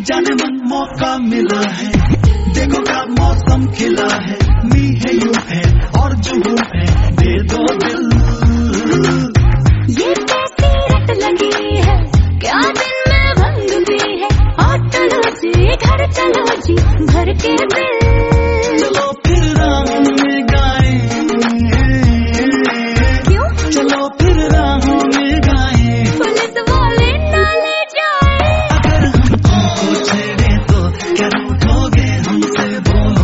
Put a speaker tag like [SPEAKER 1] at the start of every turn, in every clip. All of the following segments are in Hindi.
[SPEAKER 1] जाने मन मौका मिला है, देखो क्या मौसम खिला है, मी है यू है और जुहू है, दे दो दिल।
[SPEAKER 2] ये कैसी रट लगी है, क्या दिन में भंग भी है, और चलो जी घर चलो जी भर के दिल।
[SPEAKER 1] चलो फिर राहों में गाएं,
[SPEAKER 2] क्यों?
[SPEAKER 1] चलो फिर राहों में गाएं,
[SPEAKER 2] पुलिस वाले ना ले जाए।
[SPEAKER 1] अगर हम तुमको छेड़े तो क्या रूठोगे हमसे बोलो।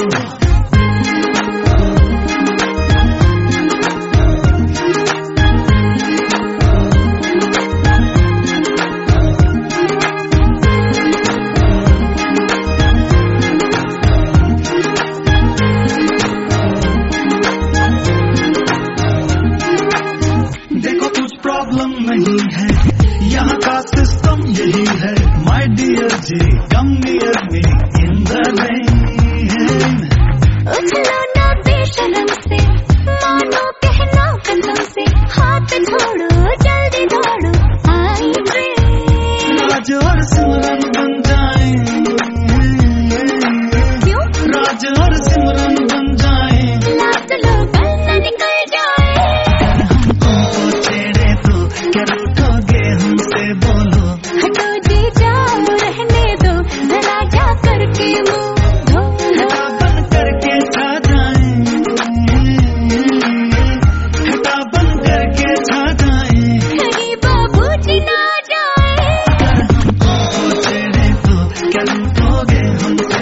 [SPEAKER 1] देखो कुछ प्रॉब्लम नहीं है, यहाँ का सिस्टम यही है, my dear ji come near me in the rain.
[SPEAKER 2] उछलो ना बेशरम से, मानो कहना कसम से, हाथ छोड़ो जल्दी दौड़ो आई ट्रेन।
[SPEAKER 1] राज और सिमरन बन जाए,
[SPEAKER 2] क्यों?
[SPEAKER 1] राज और सिमरन बन जाए,
[SPEAKER 2] लाज लो बल न निकल जाए।
[SPEAKER 1] हम तुमको छेड़े तो क्या रूठोगे हमसे बोलो।
[SPEAKER 2] हटो जी जाओ रहने दो, जरा जा करके मुंह धो लो।
[SPEAKER 1] हटा बन करके छा जाए, हटा बन करके छा जाए,
[SPEAKER 2] कहीं बाबूजी ना जाए।
[SPEAKER 1] अगर हम तुमको छेड़े तो क्या रूठोगे हमसे